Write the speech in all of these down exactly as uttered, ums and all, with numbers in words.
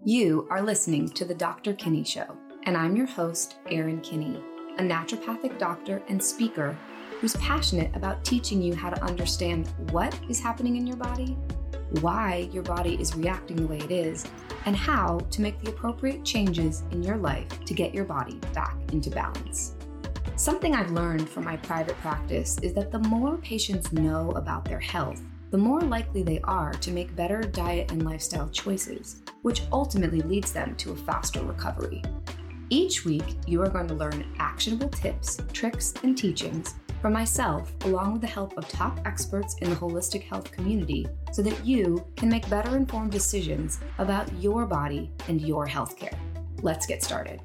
You are listening to The Doctor Kinney Show, and I'm your host, Erin Kinney, a naturopathic doctor and speaker who's passionate about teaching you how to understand what is happening in your body, why your body is reacting the way it is, and how to make the appropriate changes in your life to get your body back into balance. Something I've learned from my private practice is that the more patients know about their health, the more likely they are to make better diet and lifestyle choices, which ultimately leads them to a faster recovery. Each week, you are going to learn actionable tips, tricks, and teachings from myself, along with the help of top experts in the holistic health community, so that you can make better informed decisions about your body and your healthcare. Let's get started.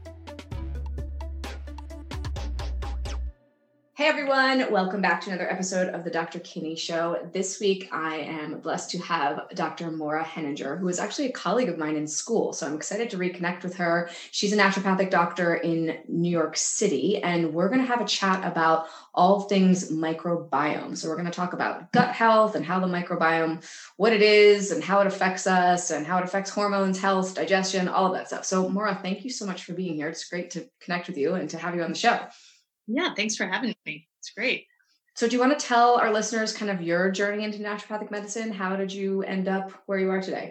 Hey everyone, welcome back to another episode of the Doctor Kinney Show. This week I am blessed to have Doctor Maura Henninger, who is actually a colleague of mine in school. So I'm excited to reconnect with her. She's a naturopathic doctor in New York City, and we're going to have a chat about all things microbiome. So we're going to talk about gut health and how the microbiome, what it is and how it affects us and how it affects hormones, health, digestion, all of that stuff. So Maura, thank you so much for being here. It's great to connect with you and to have you on the show. Yeah, thanks for having me. It's great. So do you want to tell our listeners kind of your journey into naturopathic medicine? How did you end up where you are today?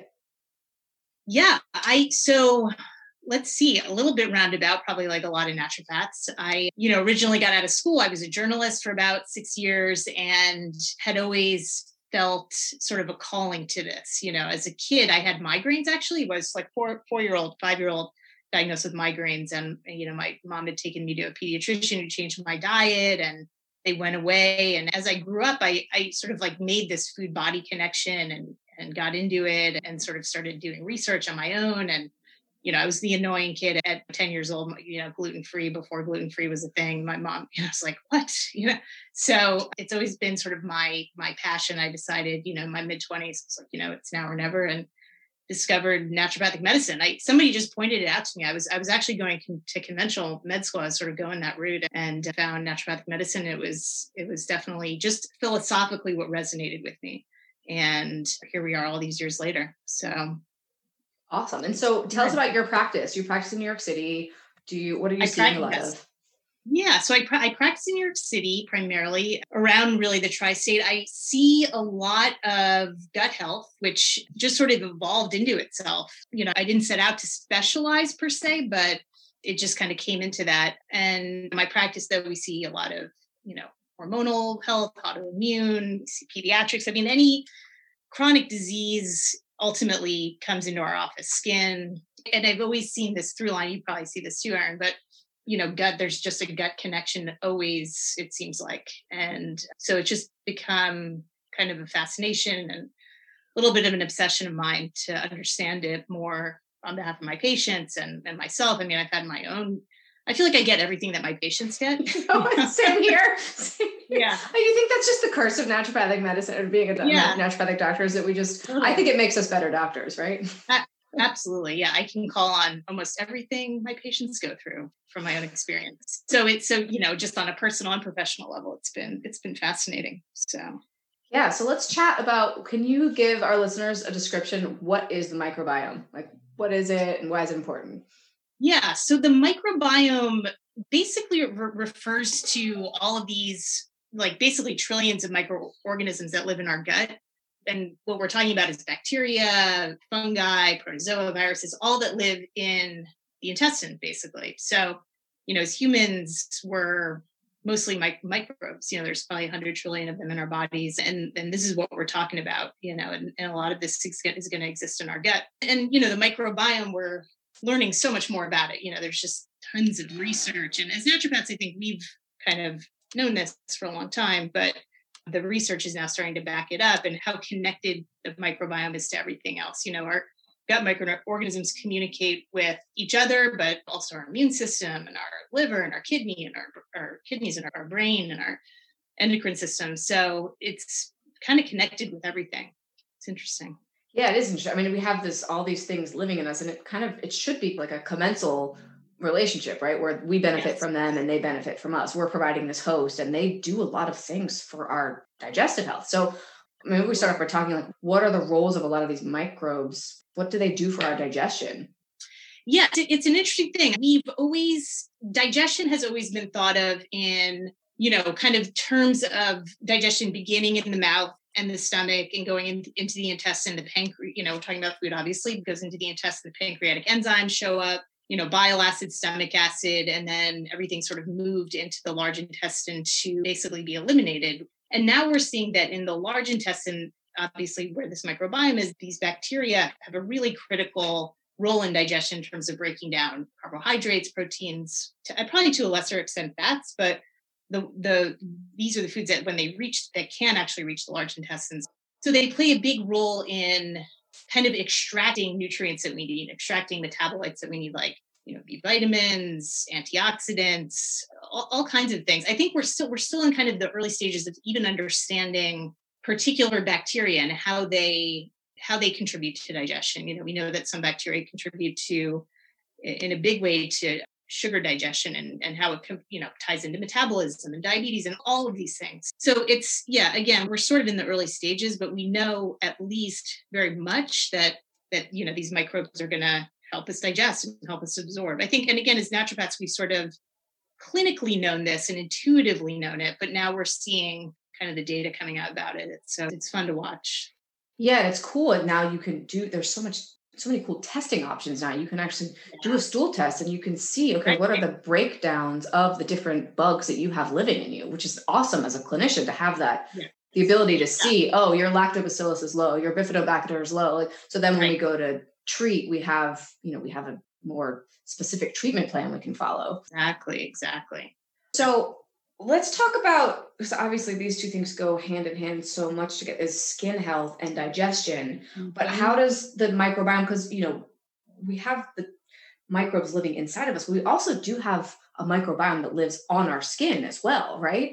Yeah, I, so let's see, a little bit roundabout, probably like a lot of naturopaths. I, you know, originally got out of school. I was a journalist for about six years and had always felt sort of a calling to this. You know, as a kid, I had migraines actually, was like four, four-year-old, five-year-old diagnosed with migraines. And, you know, my mom had taken me to a pediatrician who changed my diet and they went away. And as I grew up, I, I sort of like made this food body connection and, and got into it and sort of started doing research on my own. And, you know, I was the annoying kid at ten years old, you know, gluten-free before gluten-free was a thing. My mom, you know, was like, what? You know, so it's always been sort of my, my passion. I decided, you know, in my mid twenties, it's like, you know, it's now or never. And discovered naturopathic medicine. I somebody just pointed it out to me. I was I was actually going con- to conventional med school. I was sort of going that route and found naturopathic medicine. It was it was definitely just philosophically what resonated with me. And here we are all these years later. So awesome. And so tell us about your practice. You practice in New York City. Do you what are you I seeing a lot practice. of? Yeah, so I, I practice in New York City primarily around really the tri-state. I see a lot of gut health, which just sort of evolved into itself. You know, I didn't set out to specialize per se, but it just kind of came into that. And my practice, though, we see a lot of, you know, hormonal health, autoimmune, we see pediatrics. I mean, any chronic disease ultimately comes into our office, skin. And I've always seen this through line. You probably see this too, Erin, but you know, gut, there's just a gut connection always, it seems like. And so it's just become kind of a fascination and a little bit of an obsession of mine to understand it more on behalf of my patients and, and myself. I mean, I've had my own, I feel like I get everything that my patients get. Oh, same here. Same here. Yeah. Do you think that's just the curse of naturopathic medicine or being a do- yeah. naturopathic doctor is that we just, Totally. I think it makes us better doctors, right? I, Absolutely. Yeah. I can call on almost everything my patients go through from my own experience. So it's so, you know, just on a personal and professional level, it's been, it's been fascinating. So. Yeah. So let's chat about, can you give our listeners a description? What is the microbiome? Like, what is it and why is it important? Yeah. So the microbiome basically re- refers to all of these, like basically trillions of microorganisms that live in our gut. And what we're talking about is bacteria, fungi, protozoa, viruses, all that live in the intestine, basically. So, you know, as humans, we're mostly mic- microbes. You know, there's probably one hundred trillion of them in our bodies. And, and this is what we're talking about, you know, and, and a lot of this is going to exist in our gut. And, you know, the microbiome, we're learning so much more about it. You know, there's just tons of research. And as naturopaths, I think we've kind of known this for a long time, but the research is now starting to back it up and how connected the microbiome is to everything else. You know, our gut microorganisms communicate with each other, but also our immune system and our liver and our kidney and our, our kidneys and our, our brain and our endocrine system. So it's kind of connected with everything. It's interesting. Yeah, it is interesting. I mean, we have this, all these things living in us, and it kind of, it should be like a commensal relationship, right? Where we benefit Yes. from them and they benefit from us. We're providing this host and they do a lot of things for our digestive health. So maybe we start off by talking like, what are the roles of a lot of these microbes? What do they do for our digestion? Yeah, it's an interesting thing. We've always, digestion has always been thought of in, you know, kind of terms of digestion beginning in the mouth and the stomach and going in, into the intestine, the pancreas, you know, we're talking about food, obviously, it goes into the intestine, the pancreatic enzymes show up, you know, bile acid, stomach acid, and then everything sort of moved into the large intestine to basically be eliminated. And now we're seeing that in the large intestine, obviously where this microbiome is, these bacteria have a really critical role in digestion in terms of breaking down carbohydrates, proteins, to, probably to a lesser extent fats, but the the these are the foods that when they reach, that can actually reach the large intestines. So they play a big role in kind of extracting nutrients that we need, extracting metabolites that we need, like, you know, B vitamins, antioxidants, all, all kinds of things. I think we're still we're still in kind of the early stages of even understanding particular bacteria and how they how they contribute to digestion. You know, we know that some bacteria contribute to, in a big way, to sugar digestion and, and how it, you know, ties into metabolism and diabetes and all of these things. So it's, yeah, again, we're sort of in the early stages, but we know at least very much that, that, you know, these microbes are going to help us digest and help us absorb. I think, and again, as naturopaths, we've sort of clinically known this and intuitively known it, but now we're seeing kind of the data coming out about it. So it's fun to watch. Yeah, it's cool. And now you can do, there's so much, so many cool testing options now. You can actually yeah. do a stool test and you can see, okay, what are the breakdowns of the different bugs that you have living in you, which is awesome as a clinician to have that, yeah. the ability to see, yeah. oh, your lactobacillus is low, your bifidobacter is low. Like, so then when right. we go to treat, we have, you know, we have a more specific treatment plan we can follow. Exactly, exactly. So let's talk about, because obviously these two things go hand in hand so much to get is skin health and digestion, mm-hmm. but how does the microbiome, because, you know, we have the microbes living inside of us, but we also do have a microbiome that lives on our skin as well, right?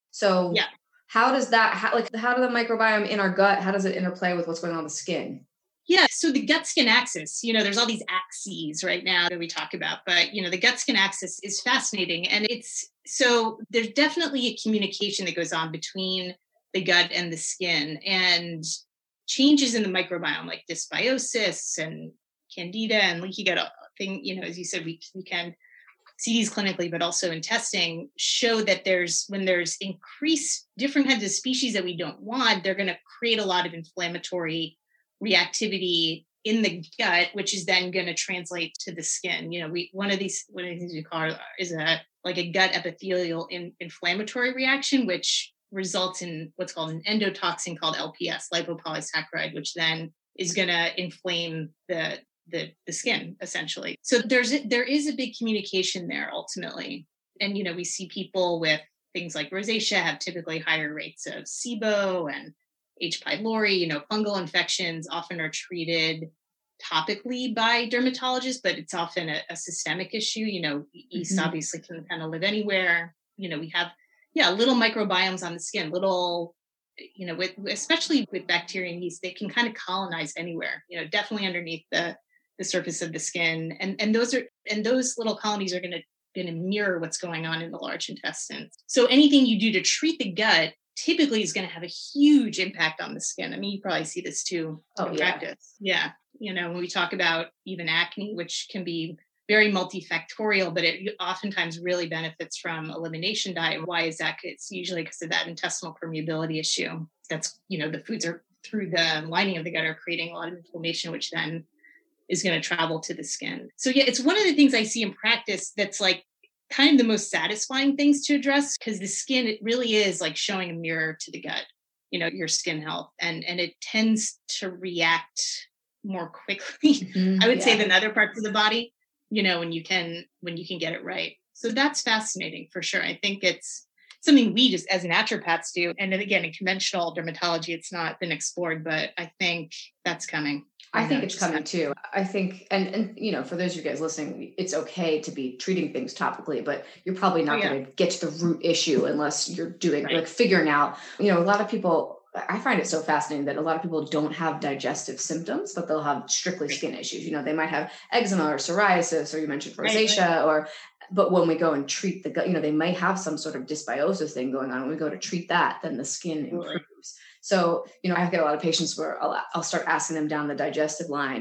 So yeah. how does that, how, like, how do the microbiome in our gut, how does it interplay with what's going on with the skin? Yeah, so the gut-skin axis, you know, there's all these axes right now that we talk about, but, you know, the gut-skin axis is fascinating. And it's, so there's definitely a communication that goes on between the gut and the skin, and changes in the microbiome like dysbiosis and candida and leaky gut thing, you know, as you said, we, we can see these clinically, but also in testing, show that there's, when there's increased different kinds of species that we don't want, they're going to create a lot of inflammatory reactivity in the gut, which is then going to translate to the skin. You know, we one of these one of the things we call is a like a gut epithelial in, inflammatory reaction, which results in what's called an endotoxin called L P S, lipopolysaccharide, which then is going to inflame the, the the skin essentially. So there's there is a big communication there ultimately, and you know we see people with things like rosacea have typically higher rates of S I B O and H. pylori, you know, fungal infections often are treated topically by dermatologists, but it's often a, a systemic issue. You know, yeast mm-hmm. obviously can kind of live anywhere. You know, we have, yeah, little microbiomes on the skin, little, you know, with, especially with bacteria and yeast, they can kind of colonize anywhere, you know, definitely underneath the, the surface of the skin. And, and those are, and those little colonies are going to, going to mirror what's going on in the large intestine. So anything you do to treat the gut typically is going to have a huge impact on the skin. I mean, you probably see this too oh, in yeah. practice. Yeah. You know, when we talk about even acne, which can be very multifactorial, but it oftentimes really benefits from elimination diet. Why is that? It's usually because of that intestinal permeability issue. That's, you know, the foods are through the lining of the gut are creating a lot of inflammation, which then is going to travel to the skin. So yeah, it's one of the things I see in practice that's like kind of the most satisfying things to address, because the skin, it really is like showing a mirror to the gut, you know, your skin health. And, and it tends to react more quickly, mm-hmm, I would yeah. say, than other parts of the body, you know, when you can, when you can get it right. So that's fascinating for sure. I think it's something we just as naturopaths do. And then again, in conventional dermatology, it's not been explored, but I think that's coming. I think it's coming too. I think, and, and, you know, for those of you guys listening, it's okay to be treating things topically, but you're probably not oh, yeah. going to get to the root issue unless you're doing right. like figuring out, you know, a lot of people, I find it so fascinating that a lot of people don't have digestive symptoms, but they'll have strictly skin issues. You know, they might have eczema or psoriasis, or you mentioned rosacea, right, right. or, but when we go and treat the gut, you know, they might have some sort of dysbiosis thing going on. When we go to treat that, then the skin improves. Right. So, you know, I get a lot of patients where I'll, I'll start asking them down the digestive line,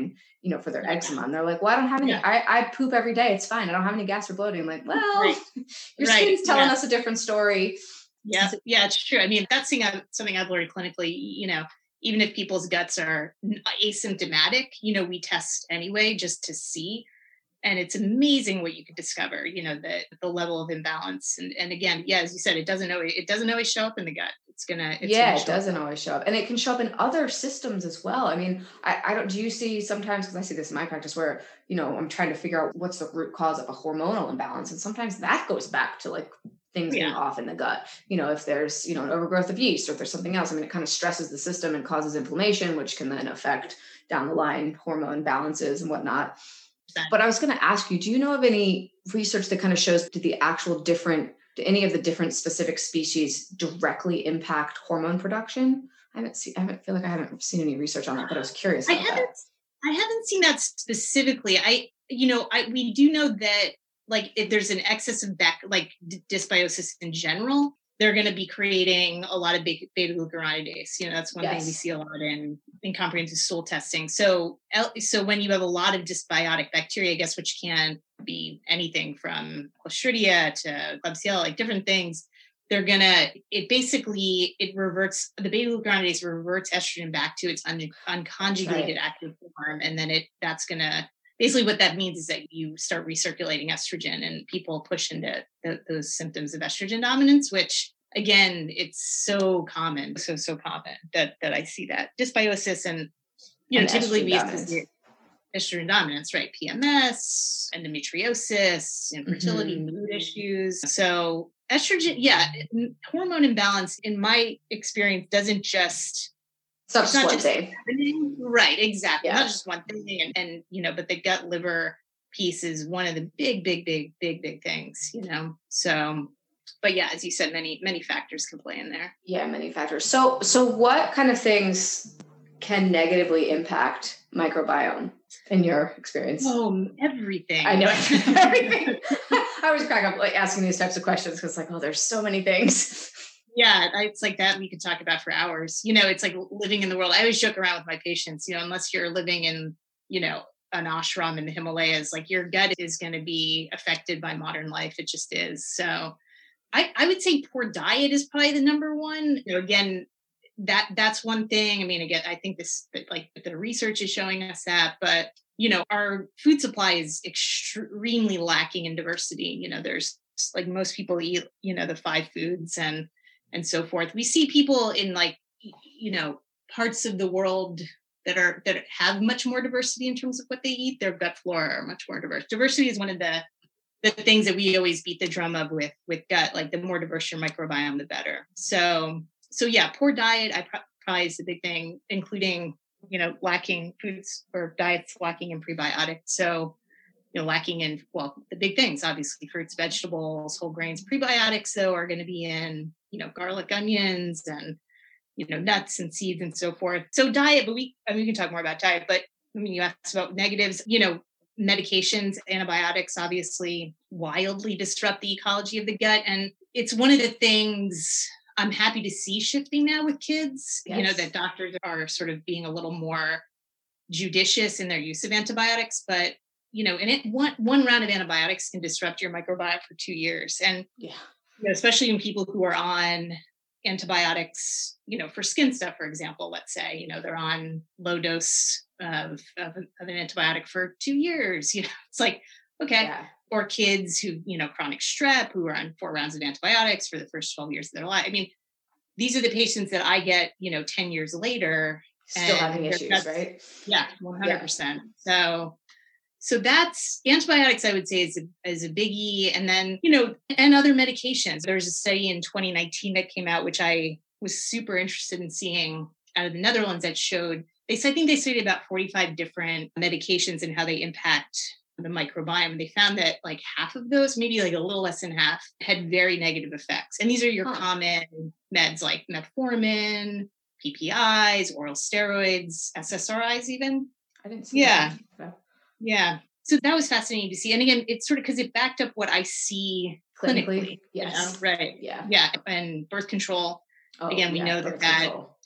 you know, for their eczema. And they're like, well, I don't have any, yeah. I, I poop every day. It's fine. I don't have any gas or bloating. I'm like, well, right. your right. skin's telling yeah. us a different story. Yeah. Yeah, it's true. I mean, that's something I've, something I've learned clinically, you know, even if people's guts are asymptomatic, you know, we test anyway, just to see. And it's amazing what you can discover, you know, the the level of imbalance. And and again, yeah, as you said, it doesn't always it doesn't always show up in the gut. It's gonna it's yeah, gonna it doesn't up. always show up, and it can show up in other systems as well. I mean, I, I don't. Do you see sometimes, because I see this in my practice, where you know I'm trying to figure out what's the root cause of a hormonal imbalance, and sometimes that goes back to like things yeah. being off in the gut. You know, if there's you know an overgrowth of yeast, or if there's something else. I mean, it kind of stresses the system and causes inflammation, which can then affect down the line hormone balances and whatnot. But I was going to ask you, do you know of any research that kind of shows do the actual different, do any of the different specific species directly impact hormone production? I haven't seen, I haven't feel like I haven't seen any research on that, but I was curious about I haven't, that. I haven't seen that specifically. I, you know, I, we do know that like if there's an excess of back, like d- dysbiosis in general, they're going to be creating a lot of beta glucuronidase. You know, that's one yes. thing we see a lot in, in comprehensive stool testing. So, so when you have a lot of dysbiotic bacteria, I guess, which can be anything from Clostridia to Klebsiella, like different things, they're going to, it basically, it reverts, the beta glucuronidase reverts estrogen back to its un, unconjugated right. active form. And then it, that's going to, basically what that means is that you start recirculating estrogen and people push into the, those symptoms of estrogen dominance, which again, it's so common, so, so common that, that I see that dysbiosis and, you know, and typically we associate estrogen dominance, right? P M S, endometriosis, infertility, mm-hmm. mood issues. So estrogen, yeah, hormone imbalance in my experience doesn't just So it's not just one thing. Right, exactly. Yeah. Not just one thing. And, and, you know, but the gut liver piece is one of the big, big, big, big, big things, you know? So, but yeah, as you said, many, many factors can play in there. Yeah, many factors. So, so what kind of things can negatively impact microbiome in your experience? Oh, everything. I know everything. I always crack up like asking these types of questions because like, oh, there's so many things. Yeah, it's like that we could talk about for hours. You know, it's like living in the world. I always joke around with my patients, you know, unless you're living in, you know, an ashram in the Himalayas, like your gut is going to be affected by modern life. It just is. So I, I would say poor diet is probably the number one. You know, again, that that's one thing. I mean, again, I think this, like the research is showing us that, but, you know, our food supply is extremely lacking in diversity. You know, there's like most people eat, you know, the five foods and and so forth. We see people in like, you know, parts of the world that are, that have much more diversity in terms of what they eat. Their gut flora are much more diverse. Diversity is one of the, the things that we always beat the drum of with, with gut, like the more diverse your microbiome, the better. So, so yeah, poor diet, I pro- probably is the big thing, including, you know, lacking foods or diets lacking in prebiotics. So, you know, lacking in, well, the big things, obviously fruits, vegetables, whole grains. Prebiotics though are going to be in, you know, garlic, onions, and, you know, nuts and seeds and so forth. So diet, but we, I mean, we can talk more about diet, but I mean, you asked about negatives, you know, medications, antibiotics, obviously wildly disrupt the ecology of the gut. And it's one of the things I'm happy to see shifting now with kids, yes. you know, that doctors are sort of being a little more judicious in their use of antibiotics, but you know, and it one one round of antibiotics can disrupt your microbiome for two years. And yeah, you know, especially in people who are on antibiotics, you know, for skin stuff, for example, let's say, you know, they're on low dose of, of, of an antibiotic for two years, you know, it's like, okay. Yeah. Or kids who, you know, chronic strep, who are on four rounds of antibiotics for the first twelve years of their life. I mean, these are the patients that I get, you know, ten years later. Still having issues, right? Yeah, one hundred percent. So, So that's antibiotics, I would say, is a, is a biggie. And then, you know, and other medications. There's a study in twenty nineteen that came out, which I was super interested in seeing out of the Netherlands that showed, they I think they studied about forty-five different medications and how they impact the microbiome. They found that like half of those, maybe like a little less than half, had very negative effects. And these are your huh. common meds like metformin, P P Is, oral steroids, S S R Is even. I didn't see yeah. that. Yeah. So that was fascinating to see. And again, it's sort of because it backed up what I see clinically. clinically yes. You know? Right. Yeah. Yeah. And birth control. Oh, again, we yeah, know that that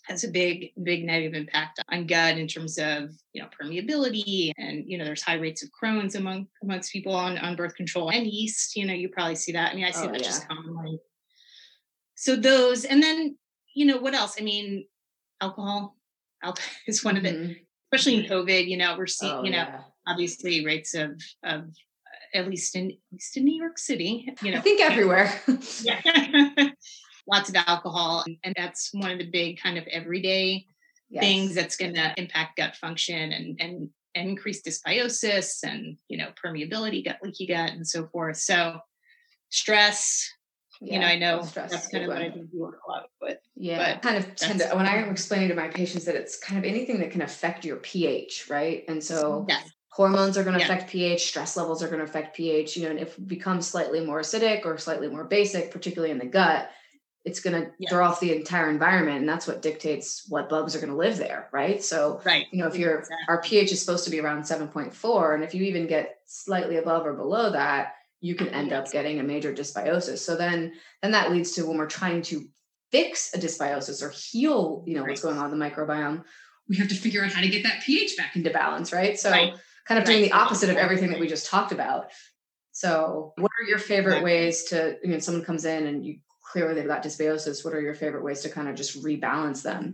has a big, big negative impact on gut in terms of, you know, permeability. And, you know, there's high rates of Crohn's among amongst people on, on birth control and yeast. You know, you probably see that. I mean, I see Oh, that yeah. just commonly. So those, and then, you know, what else? I mean, alcohol, alcohol is one Mm-hmm. of the, especially in COVID, you know, we're seeing, Oh, you know, yeah. obviously rates of, of at least in, at least in New York City, you know, I think everywhere. yeah. Lots of alcohol. And that's one of the big kind of everyday Yes. things that's going to impact gut function and, and, and increase dysbiosis and, you know, permeability, gut leaky gut, and so forth. So stress, Yeah, you know, I know stress, that's kind of what I one. think you work a lot with. Yeah, but kind of tend to, when I'm explaining to my patients that it's kind of anything that can affect your pH, right? And so yes. hormones are going to Yeah. affect pH, stress levels are going to affect pH, you know, and if it becomes slightly more acidic or slightly more basic, particularly in the gut, it's going to Yes. throw off the entire environment. And that's what dictates what bugs are going to live there, right? So, Right. you know, if your Exactly. our pH is supposed to be around seven point four, and if you even get slightly above or below that, you can end Yes. up getting a major dysbiosis. So then, then that leads to when we're trying to fix a dysbiosis or heal, you know, Right. what's going on in the microbiome, we have to figure out how to get that pH back into balance, right? So Right. kind of doing Right. the opposite of everything that we just talked about. So what are your favorite Exactly. ways to, you know, someone comes in and you clearly they've got dysbiosis, what are your favorite ways to kind of just rebalance them?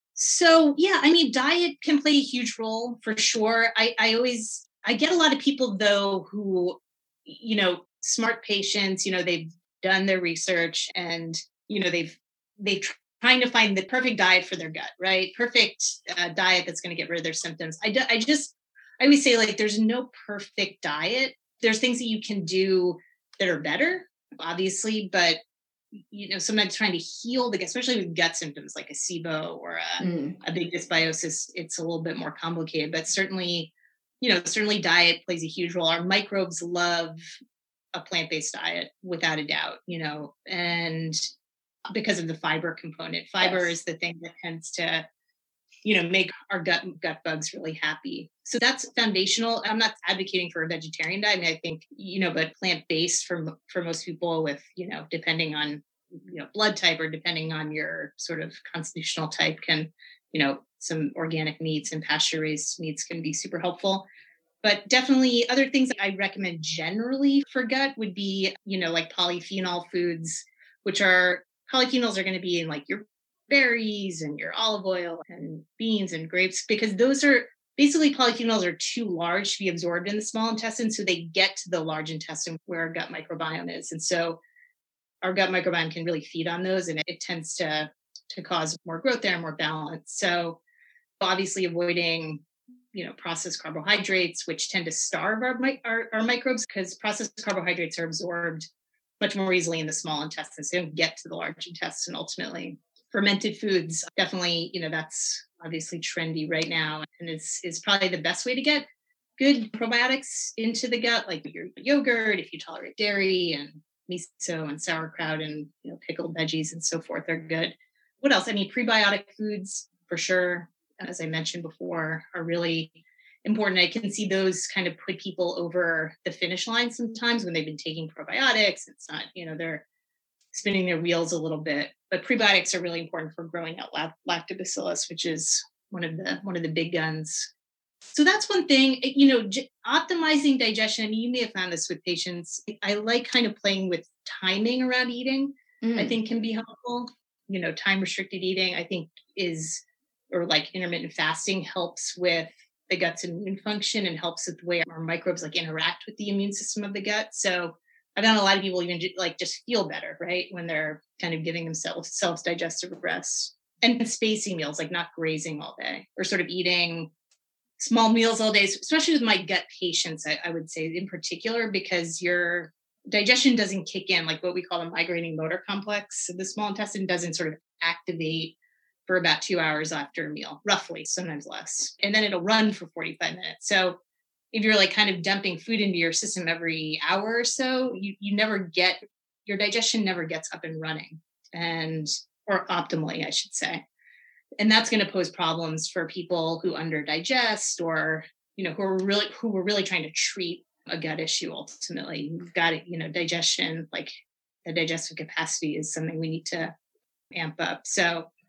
So, yeah, I mean, diet can play a huge role for sure. I, I always, I get a lot of people though, who, you know, smart patients, you know, they've done their research and, you know, they've, they've trying to find the perfect diet for their gut, right? Perfect uh, diet that's going to get rid of their symptoms. I, do, I just, I always say like, there's no perfect diet. There's things that you can do that are better, obviously, but you know, sometimes trying to heal the gut, especially with gut symptoms like a SIBO or a, Mm. a big dysbiosis, it's a little bit more complicated, but certainly, you know, certainly diet plays a huge role. Our microbes love a plant-based diet without a doubt, you know, and because of the fiber component, fiber Yes. is the thing that tends to, you know, make our gut gut bugs really happy. So that's foundational. I'm not advocating for a vegetarian diet. I mean, I think, you know, but plant-based for, for most people with, you know, depending on, you know, blood type or depending on your sort of constitutional type can, you know, some organic meats and pasture-raised meats can be super helpful. But definitely other things I recommend generally for gut would be, you know, like polyphenol foods, which are, polyphenols are going to be in like your berries and your olive oil and beans and grapes, because those are basically polyphenols are too large to be absorbed in the small intestine. So they get to the large intestine where our gut microbiome is. And so our gut microbiome can really feed on those, and it, it tends to, to cause more growth there and more balance. So obviously avoiding, you know, processed carbohydrates, which tend to starve our, our, our microbes, because processed carbohydrates are absorbed much more easily in the small intestine. So they don't get to the large intestine ultimately. Fermented foods, definitely, you know, that's obviously trendy right now, and is is probably the best way to get good probiotics into the gut, like your yogurt, if you tolerate dairy, and miso and sauerkraut and, you know, pickled veggies and so forth are good. What else? I mean, prebiotic foods for sure, as I mentioned before, are really important. I can see those kind of put people over the finish line sometimes when they've been taking probiotics. It's not, you know, they're spinning their wheels a little bit, but prebiotics are really important for growing out lactobacillus, which is one of the one of the big guns. So that's one thing, you know, j- optimizing digestion. I mean, you may have found this with patients. I like kind of playing with timing around eating. Mm. I think can be helpful. You know, time restricted eating, I think is, or like intermittent fasting helps with the gut's immune function and helps with the way our microbes like interact with the immune system of the gut. So I've done a lot of people even like just feel better, right? When they're kind of giving themselves self-digestive rest, and spacing meals, like not grazing all day or sort of eating small meals all day, especially with my gut patients, I, I would say in particular, because your digestion doesn't kick in, like what we call the migrating motor complex. So the small intestine doesn't sort of activate for about two hours after a meal, roughly, sometimes less. And then it'll run for forty-five minutes. So if you're like kind of dumping food into your system every hour or so, you, you never get, your digestion never gets up and running, and, or optimally, I should say. And that's going to pose problems for people who underdigest, or, you know, who are really, who were really trying to treat a gut issue. Ultimately, you've got it, you know, digestion, like the digestive capacity is something we need to amp up. So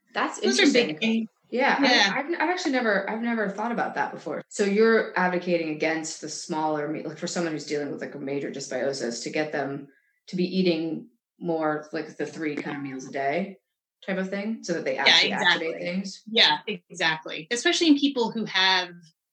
That's Those interesting. are big things. Yeah, yeah. I, I've, I've actually never, I've never thought about that before. So you're advocating against the smaller meat, like for someone who's dealing with like a major dysbiosis, to get them to be eating more like the three kind of meals a day type of thing, so that they actually yeah, exactly. activate things. Yeah, exactly. Especially in people who have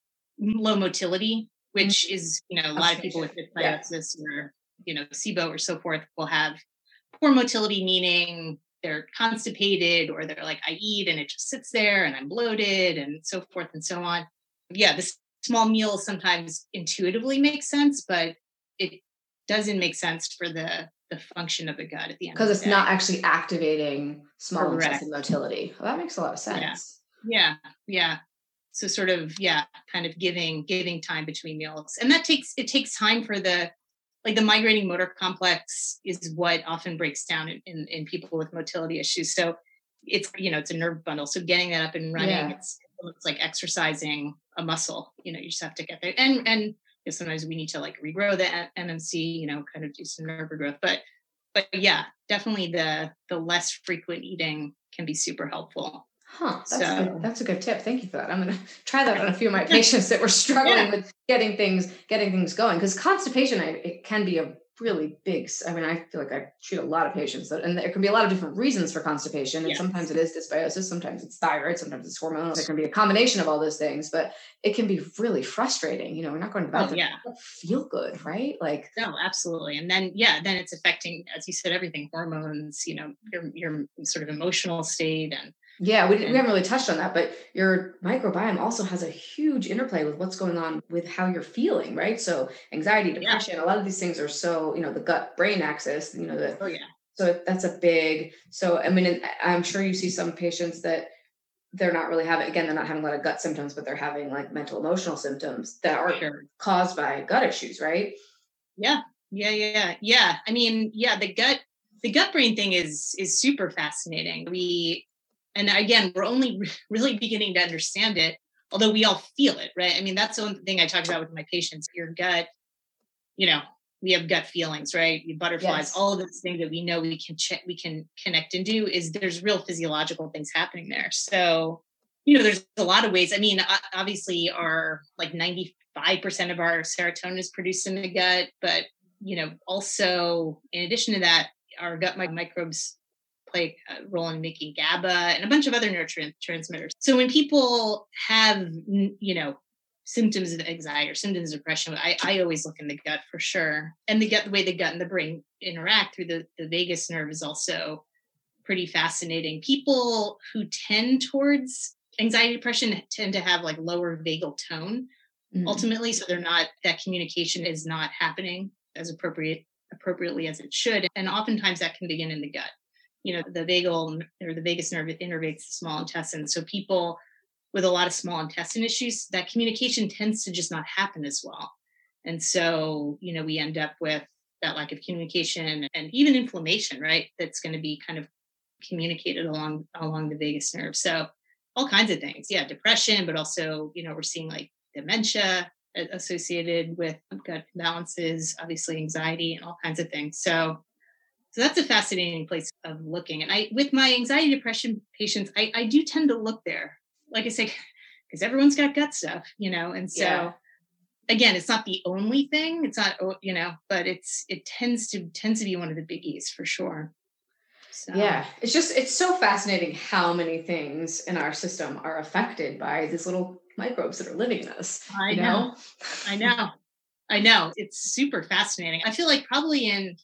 low motility, which mm-hmm. is, you know, a lot of people with dysbiosis yeah. or, you know, S I B O or so forth will have poor motility, meaning they're constipated, or they're like, I eat and it just sits there and I'm bloated and so forth and so on. Yeah, this small meal sometimes intuitively makes sense, but it doesn't make sense for the the function of the gut at the end. Because it's day. not actually activating small Correct. intestine motility. Well, that makes a lot of sense. Yeah. yeah, yeah. So sort of, yeah, kind of giving giving time between meals, and that takes it takes time for the. Like the migrating motor complex is what often breaks down in, in, in people with motility issues. So it's, you know, it's a nerve bundle. So getting that up and running, yeah. it's, it's like exercising a muscle, you know, you just have to get there. And, and you know, sometimes we need to like regrow the M M C, you know, kind of do some nerve regrowth. But, but yeah, definitely the, the less frequent eating can be super helpful. Huh, that's, so, good. That's a good tip. Thank you for that. I'm going to try that on a few of my patients that were struggling yeah. with getting things, getting things going. Because constipation, I, it can be a really big, I mean, I feel like I treat a lot of patients that, and there can be a lot of different reasons for constipation. And yes. sometimes it is dysbiosis, sometimes it's thyroid, sometimes it's hormonal. There can be a combination of all those things, but it can be really frustrating. You know, we're not going to the bathroom. Oh, yeah. feel good, right? Like, no, absolutely. And then, yeah, then it's affecting, as you said, everything, hormones, you know, your, your sort of emotional state. And yeah, we, we haven't really touched on that, but your microbiome also has a huge interplay with what's going on with how you're feeling, right? So anxiety, depression, yeah. a lot of these things are so, you know, the gut brain axis, you know, the, oh yeah. So that's a big, so, I mean, I'm sure you see some patients that they're not really having, again, they're not having a lot of gut symptoms, but they're having like mental, emotional symptoms that are sure. caused by gut issues, right? Yeah. Yeah. Yeah. Yeah. I mean, yeah, the gut, the gut brain thing is, is super fascinating. We, And again, we're only re- really beginning to understand it, although we all feel it, right? I mean, that's the one thing I talk about with my patients. Your gut, you know, we have gut feelings, right? Your butterflies, yes. all of those things that we know we can check, we can connect and do is there's real physiological things happening there. So, you know, there's a lot of ways. I mean, obviously our like ninety-five percent of our serotonin is produced in the gut, but, you know, also in addition to that, our gut microbes play a role in making GABA and a bunch of other neurotransmitters. So when people have, you know, symptoms of anxiety or symptoms of depression, I, I always look in the gut for sure. And the gut, the way the gut and the brain interact through the, the vagus nerve is also pretty fascinating. People who tend towards anxiety, depression tend to have like lower vagal tone mm. ultimately. So they're not, that communication is not happening as appropriate, appropriately as it should. And oftentimes that can begin in the gut. You know, the vagal or the vagus nerve innervates the small intestine. So people with a lot of small intestine issues, that communication tends to just not happen as well. And so, you know, we end up with that lack of communication and even inflammation, right? That's going to be kind of communicated along, along the vagus nerve. So all kinds of things. Yeah. Depression, but also, you know, we're seeing like dementia associated with gut imbalances, obviously anxiety and all kinds of things. So So that's a fascinating place of looking. And I, with my anxiety, depression patients, I, I do tend to look there, like I say, because everyone's got gut stuff, you know? And so yeah. again, it's not the only thing, it's not, you know, but it's, it tends to, tends to be one of the biggies for sure. So. Yeah. It's just, it's so fascinating how many things in our system are affected by these little microbes that are living in us. I you know? know. I know. I know. It's super fascinating. I feel like probably in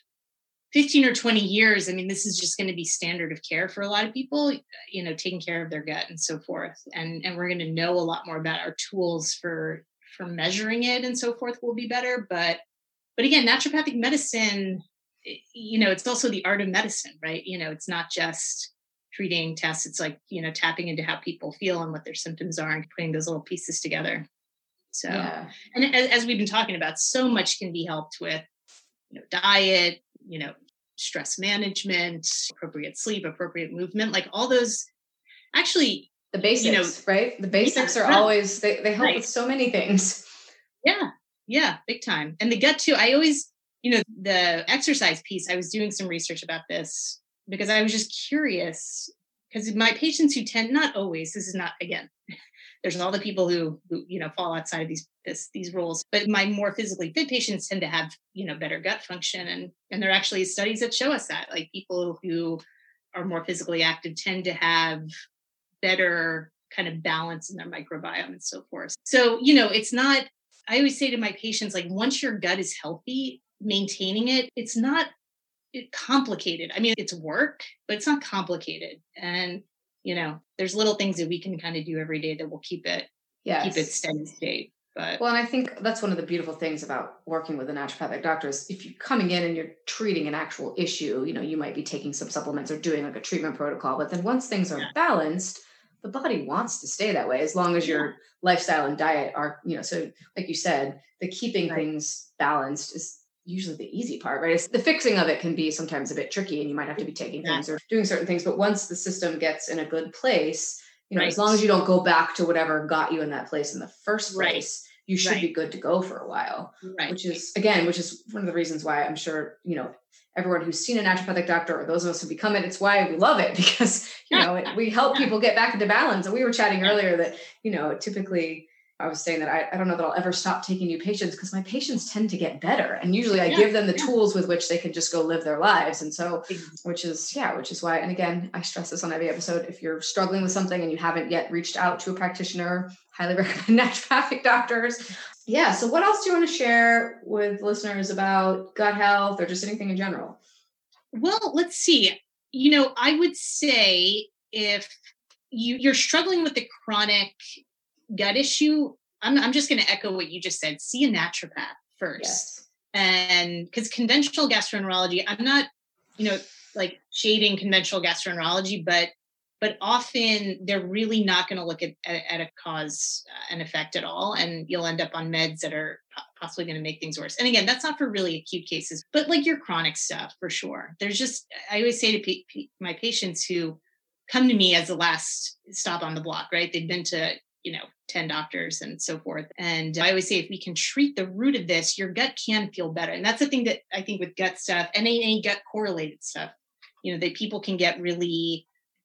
fifteen or twenty years, I mean, this is just going to be standard of care for a lot of people, you know, taking care of their gut and so forth. And, and we're going to know a lot more about our tools for, for measuring it and so forth will be better. But, but again, naturopathic medicine, you know, it's also the art of medicine, right? You know, it's not just treating tests. It's like, you know, tapping into how people feel and what their symptoms are and putting those little pieces together. So, yeah. and as, as we've been talking about, so much can be helped with, you know, diet, you know, stress management, appropriate sleep, appropriate movement, like all those actually the basics, you know, right? The basics yeah, are right. always, they, they help right. with so many things. Yeah. Yeah. Big time. And the gut too. I always, you know, the exercise piece, I was doing some research about this because I was just curious, because my patients who tend, not always, this is not, again, there's all the people who, who, you know, fall outside of these, this, these rules, but my more physically fit patients tend to have, you know, better gut function. And, and there are actually studies that show us that, like, people who are more physically active tend to have better kind of balance in their microbiome and so forth. So, you know, it's not, I always say to my patients, like, once your gut is healthy, maintaining it, it's not complicated. I mean, it's work, but it's not complicated. And, you know, there's little things that we can kind of do every day that will keep it, yes. keep it steady state. But well, and I think that's one of the beautiful things about working with a naturopathic doctor is if you're coming in and you're treating an actual issue, you know, you might be taking some supplements or doing like a treatment protocol, but then once things are yeah. balanced, the body wants to stay that way as long as your yeah. lifestyle and diet are, you know, so like you said, the keeping right. things balanced is usually the easy part, right? It's the fixing of it can be sometimes a bit tricky and you might have to be taking yeah. things or doing certain things. But once the system gets in a good place, you know, right. as long as you don't go back to whatever got you in that place in the first place, right. you should right. be good to go for a while, right. which is, again, which is one of the reasons why I'm sure, you know, everyone who's seen a naturopathic doctor or those of us who become it, it's why we love it because, you know, it, we help people get back into balance. And we were chatting earlier that, you know, typically I was saying that I, I don't know that I'll ever stop taking new patients because my patients tend to get better. And usually I yeah, give them the yeah. tools with which they can just go live their lives. And so, which is, yeah, which is why, and again, I stress this on every episode, if you're struggling with something and you haven't yet reached out to a practitioner, highly recommend naturopathic doctors. Yeah. So what else do you want to share with listeners about gut health or just anything in general? Well, let's see. You know, I would say if you, you're struggling with the chronic gut issue, I'm, I'm just going to echo what you just said. See a naturopath first. Yes. And because conventional gastroenterology, I'm not, you know, like shading conventional gastroenterology, but but often they're really not going to look at, at, at a cause and effect at all. And you'll end up on meds that are possibly going to make things worse. And again, that's not for really acute cases, but like your chronic stuff for sure. There's just, I always say to p- p- my patients who come to me as the last stop on the block, right? They've been to, you know, ten doctors and so forth. And I always say, if we can treat the root of this, your gut can feel better. And that's the thing that I think with gut stuff and any, any gut correlated stuff, you know, that people can get really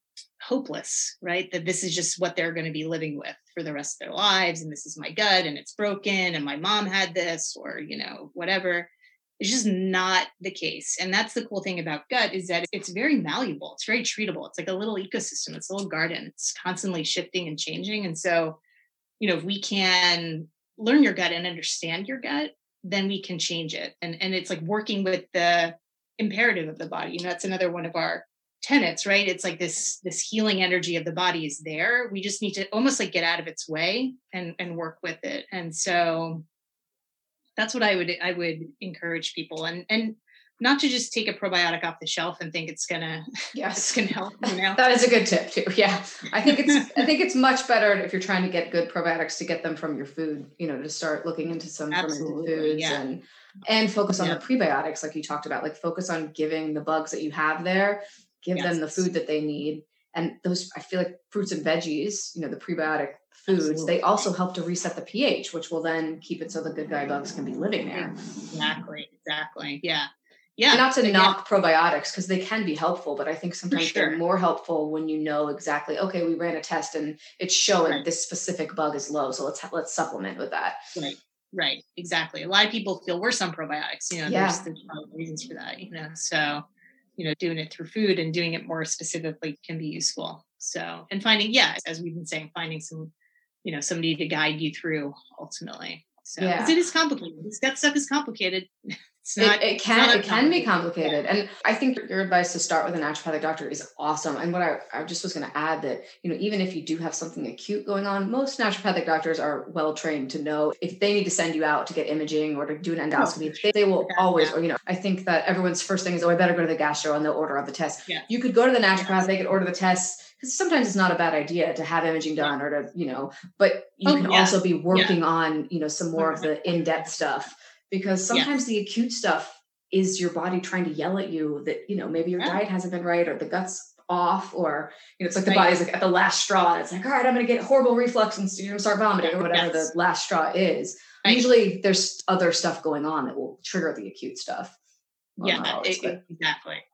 hopeless, right? That this is just what they're going to be living with for the rest of their lives. And this is my gut and it's broken and my mom had this, or, you know, whatever. It's just not the case. And that's the cool thing about gut is that it's very malleable. It's very treatable. It's like a little ecosystem. It's a little garden. It's constantly shifting and changing. And so, you know, if we can learn your gut and understand your gut, then we can change it. And, and it's like working with the imperative of the body. You know, that's another one of our tenets, right? It's like this, this healing energy of the body is there. We just need to almost like get out of its way and, and work with it. And so that's what I would, I would encourage people, and, and not to just take a probiotic off the shelf and think it's gonna, yes, it's gonna help. You know? That is a good tip too. Yeah. I think it's, I think it's much better if you're trying to get good probiotics to get them from your food, you know, to start looking into some Absolutely, fermented foods yeah. and, and focus on yeah. the prebiotics. Like you talked about, like focus on giving the bugs that you have there, give yes. them the food that they need. And those, I feel like fruits and veggies, you know, the prebiotic foods, Absolutely. They also help to reset the pH, which will then keep it so the good guy bugs can be living there. Exactly. Exactly. Yeah. Yeah. And not to knock yeah. probiotics because they can be helpful, but I think sometimes sure. they're more helpful when you know exactly, okay, we ran a test and it's showing right. this specific bug is low. So let's, let's supplement with that. Right. Right. Exactly. A lot of people feel worse on probiotics, you know, yeah. there's, there's reasons for that, you know, so, you know, doing it through food and doing it more specifically can be useful. So, and finding, yeah, as we've been saying, finding some, you know, somebody to guide you through ultimately. So, because yeah. it is complicated. This gut stuff is complicated. It's not, it, it can, it can be complicated. And I think your advice to start with a naturopathic doctor is awesome. And what I, I just was going to add that, you know, even if you do have something acute going on, most naturopathic doctors are well-trained to know if they need to send you out to get imaging or to do an endoscopy, oh, they, they will yeah, always, yeah. or, you know, I think that everyone's first thing is, oh, I better go to the gastro and they'll order up the test. Yeah. You could go to the naturopath, yeah. they could order the tests. Because sometimes it's not a bad idea to have imaging done or to, you know, but you oh, can yeah. also be working yeah. on, you know, some more of the in-depth stuff, because sometimes yeah. the acute stuff is your body trying to yell at you that, you know, maybe your yeah. diet hasn't been right or the gut's off, or, you know, it's like the right. body's like at the last straw. And it's like, all right, I'm going to get horrible reflux and you're going to start vomiting or whatever yes. the last straw is. Right. Usually there's other stuff going on that will trigger the acute stuff. Yeah, it, exactly.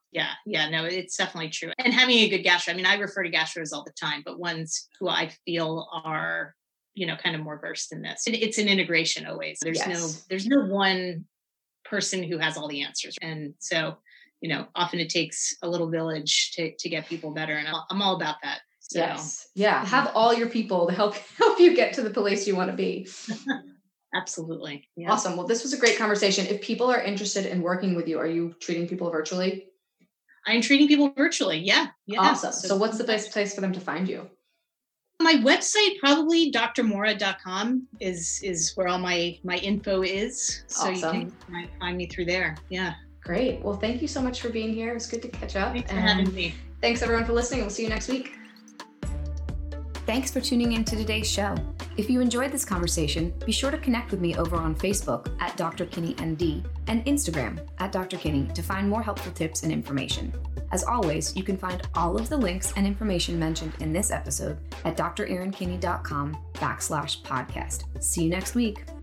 Yeah, yeah, no, it's definitely true. And having a good gastro, I mean, I refer to gastros all the time, but ones who I feel are, you know, kind of more versed in this. It, it's an integration always. There's yes. no, there's no one person who has all the answers. And so, you know, often it takes a little village to, to get people better. And I'm all about that. So, yes. Yeah. Have all your people to help, help you get to the place you want to be. Absolutely. Yeah. Awesome. Well, this was a great conversation. If people are interested in working with you, are you treating people virtually? I'm treating people virtually. Yeah. yeah. Awesome. So, so what's the best place for them to find you? My website, probably D R Mora dot com is, is where all my, my info is. So awesome. You can find me through there. Yeah. Great. Well, thank you so much for being here. It was good to catch up. Thanks for and having me. Thanks everyone for listening. We'll see you next week. Thanks for tuning in to today's show. If you enjoyed this conversation, be sure to connect with me over on Facebook at Doctor Kinney M D and Instagram at Doctor Kinney to find more helpful tips and information. As always, you can find all of the links and information mentioned in this episode at drerinkinney.com backslash podcast. See you next week.